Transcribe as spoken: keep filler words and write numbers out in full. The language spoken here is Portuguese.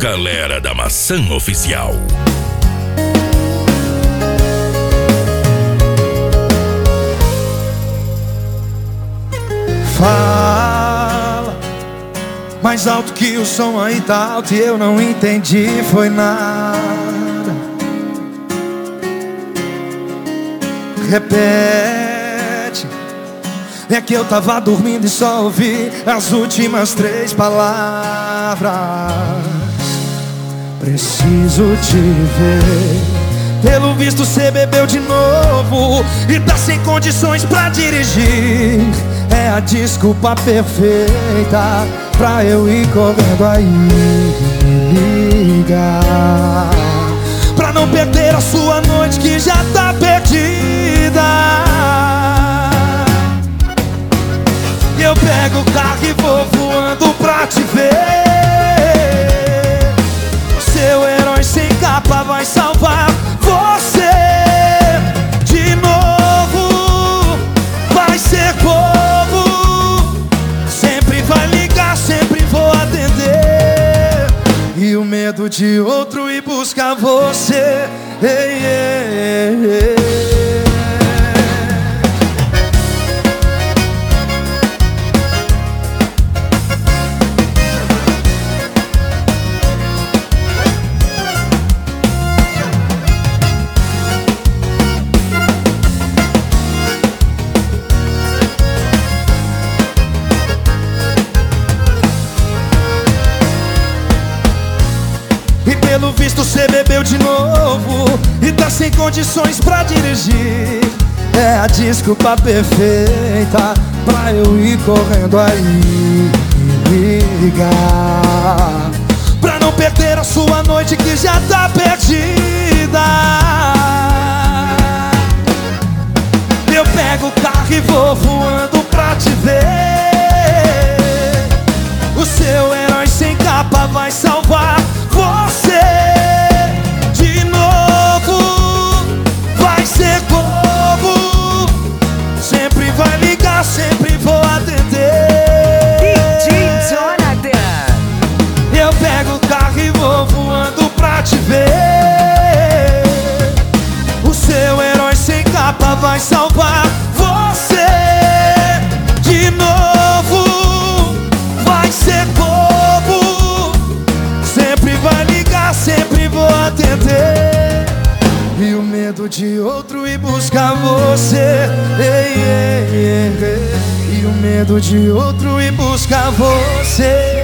Galera da Maçã Oficial. Fala mais alto que o som aí tá alto e eu não entendi, foi nada. Repete. É que eu tava dormindo e só ouvi as últimas três palavras. Preciso te ver. Pelo visto cê bebeu de novo e tá sem condições pra dirigir. É a desculpa perfeita pra eu ir correndo aí me ligar, pra não perder a sua noite que já tá perdida. Eu pego o carro e vou voando pra te ver. Seu herói sem capa vai salvar você. De novo vai ser bobo. Sempre vai ligar, sempre vou atender. E o medo de outro ir buscar você. Ei, ei, ei. Pelo visto cê bebeu de novo e tá sem condições pra dirigir. É a desculpa perfeita pra eu ir correndo aí e ligar, pra não perder a sua noite que já tá perdida. Eu pego o carro e vou voando pra te ver. O seu herói sem capa vai salvar você. De novo vai ser bobo. Sempre vai ligar, sempre vou atender. D J Jonathan. Eu pego o carro e vou voando pra te ver. O seu herói sem capa vai salvar você. De novo vai ser bobo. Sempre vai ligar, sempre vou atender. E o medo de outro ir buscar você. Ei, ei, ei, ei. E o medo de outro ir buscar você.